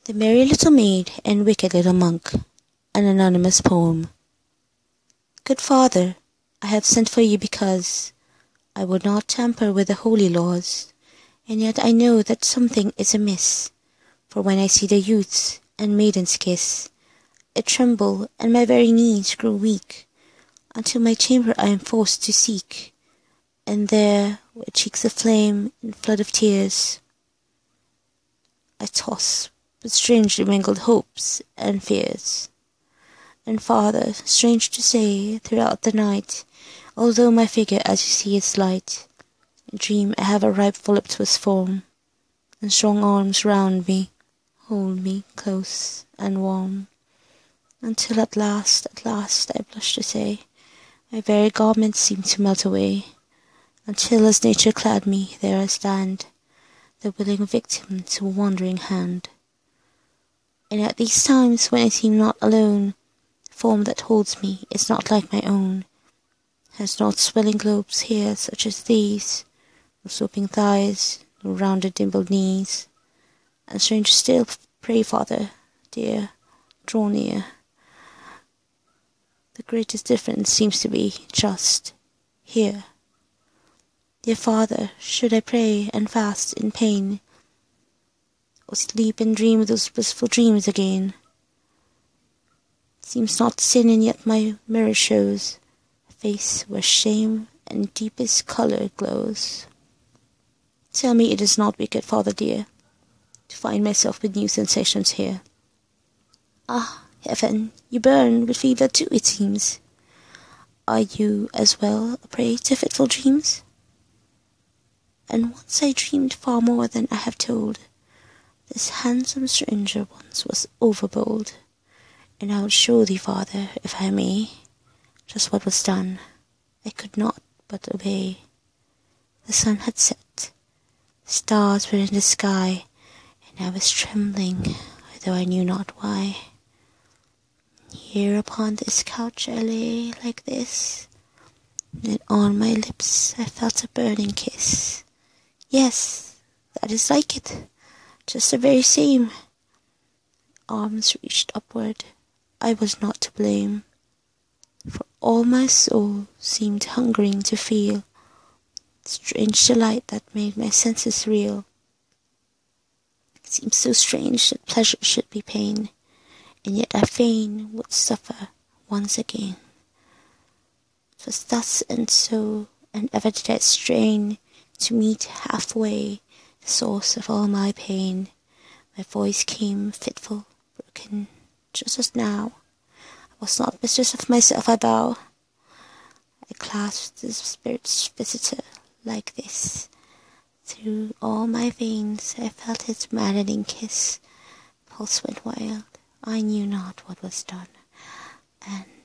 The Merry Little Maid and Wicked Little Monk. An anonymous poem. Good Father, I have sent for you because I would not tamper with the holy laws, and yet I know that something is amiss. For when I see the youths and maidens kiss, I tremble and my very knees grow weak, until my chamber I am forced to seek, and there, with cheeks aflame and flood of tears, I toss with strangely mingled hopes and fears. And Father, strange to say, throughout the night, although my figure as you see is light, I dream I have a ripe voluptuous form, and strong arms round me hold me close and warm, until at last I blush to say, my very garments seem to melt away, until as nature clad me, there I stand, the willing victim to a wandering hand. And at these times when I seem not alone, the form that holds me is not like my own, has not swelling globes here such as these, no sloping thighs, no rounded dimpled knees. And stranger still, pray Father, dear, draw near. The greatest difference seems to be just here. Dear Father, should I pray and fast in pain, or sleep and dream those blissful dreams again? It seems not sin, and yet my mirror shows a face where shame and deepest colour glows. Tell me it is not wicked, Father dear, to find myself with new sensations here. Ah, heaven, you burn with fever too, it seems. Are you as well a prey to fitful dreams? And once I dreamed far more than I have told. This handsome stranger once was overbold, and I will show thee, Father, if I may, just what was done. I could not but obey. The sun had set, the stars were in the sky, and I was trembling, though I knew not why. Here upon this couch I lay like this, and on my lips I felt a burning kiss. Yes, that is like it. Just the very same. Arms reached upward, I was not to blame, for all my soul seemed hungering to feel strange delight that made my senses reel. It seemed so strange that pleasure should be pain, and yet I fain would suffer once again. 'Twas thus and so, and ever did I strain to meet halfway the source of all my pain. My voice came fitful, broken, just as now. I was not mistress of myself, I vow. I clasped the spirit's visitor like this. Through all my veins I felt his maddening kiss. Pulse went wild, I knew not what was done, and